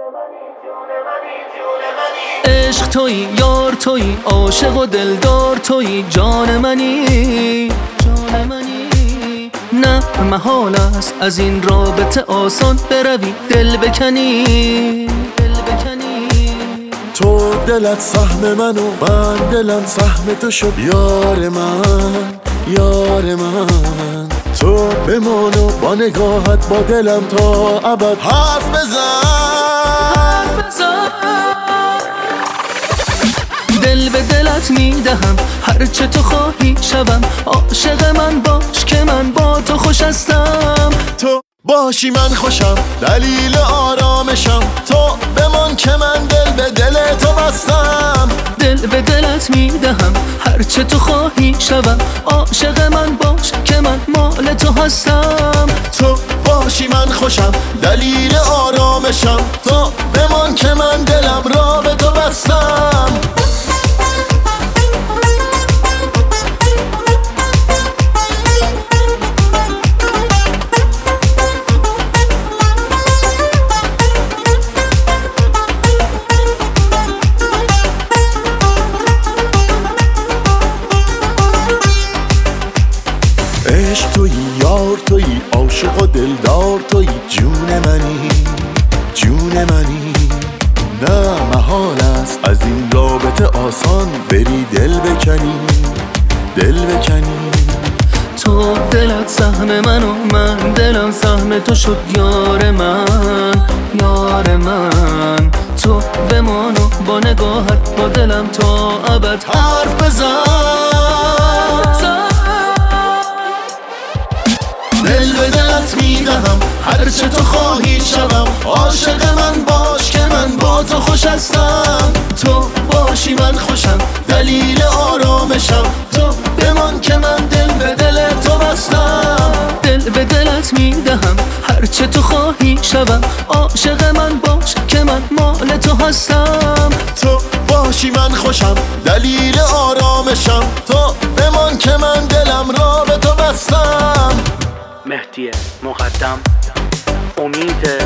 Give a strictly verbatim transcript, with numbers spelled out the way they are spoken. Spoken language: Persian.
عشق تویی، یار تویی، عاشق و دلدار تویی، جان منی، جان منی. نه محال است از این رابطه آسان بروی، دل بکنی، دل بکنی. تو دلت سهم من و من دلم سهم تو شد، یار من، یار من. تو بمان و با نگاهت با دلم تا ابد حرف بزن، حرف بزن. دل به دلت میدهم، هرچه تو خواهی شوم. عاشق من باش که من با تو خوش هستم. تو باشی من خوشم، دلیل آرامشم. تو بمان که من دل به دل تو بستم. دل به دلت میدهم، هرچه تو خواهی شوم. عاشق من باش که من مال تو هستم. تو باشی من خوشم، دلیل آرامشم. تو بمان که من دلم را به تو بستم. عشق تویی، یار تویی، عاشق و دلدار تویی، جون منی، جون منی. نه محال است از این رابطه آسان بری دل بکنی، دل بکنی. تو دلت سهم من و من دلم سهم تو شد، یار من، یار من. تو بمان و با نگاهت با دلم تا ابد حرف بزن. دل به دلت میدهم، هرچه تو خواهی شوم. عاشق من باش که من با تو خوش هستم. تو باشی من خوشم، دلیل آرامشم. تو بمان که من دل به دل تو بستم. دل به دلت میدهم، هرچه تو خواهی شوم. عاشق من باش که من مال تو هستم. تو باشی من خوشم، دلیل آرامشم. تو بمان که من دلم را به تو بستم. مهدی مقدم، امید